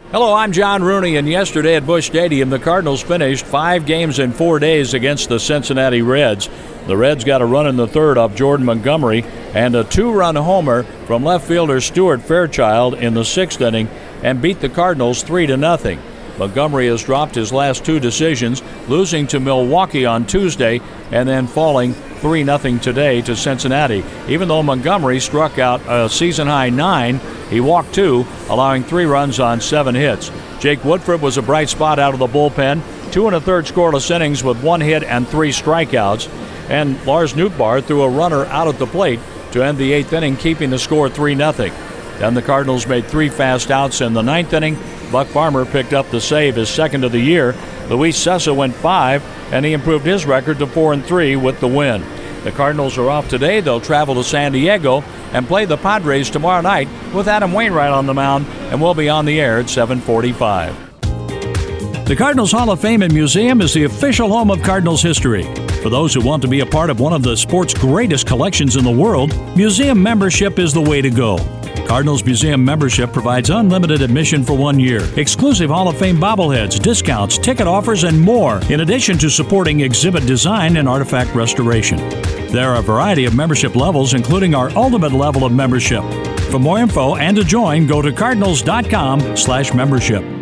Hello, I'm John Rooney, and yesterday at Busch Stadium, the Cardinals finished 5 games in 4 days against the Cincinnati Reds. The Reds got a run in the third off Jordan Montgomery and a 2-run homer from left fielder Stuart Fairchild in the 6th inning and beat the Cardinals 3-0. Montgomery has dropped his last 2 decisions, losing to Milwaukee on Tuesday and then falling 3-0 today to Cincinnati. Even though Montgomery struck out a season-high 9, he walked 2, allowing 3 runs on 7 hits. Jake Woodford was a bright spot out of the bullpen, 2 1/3 scoreless innings with 1 hit and 3 strikeouts. And Lars Nootbaar threw a runner out at the plate to end the 8th inning, keeping the score 3-0. Then the Cardinals made 3 fast outs in the 9th inning. Buck Farmer picked up the save, his second of the year. Luis Cessa went 5, and he improved his record to 4-3 with the win. The Cardinals are off today. They'll travel to San Diego and play the Padres tomorrow night with Adam Wainwright on the mound, and we'll be on the air at 7:45. The Cardinals Hall of Fame and Museum is the official home of Cardinals history. For those who want to be a part of one of the sport's greatest collections in the world, museum membership is the way to go. Cardinals Museum membership provides unlimited admission for 1 year, exclusive Hall of Fame bobbleheads, discounts, ticket offers, and more, in addition to supporting exhibit design and artifact restoration. There are a variety of membership levels, including our ultimate level of membership. For more info and to join, go to cardinals.com/membership.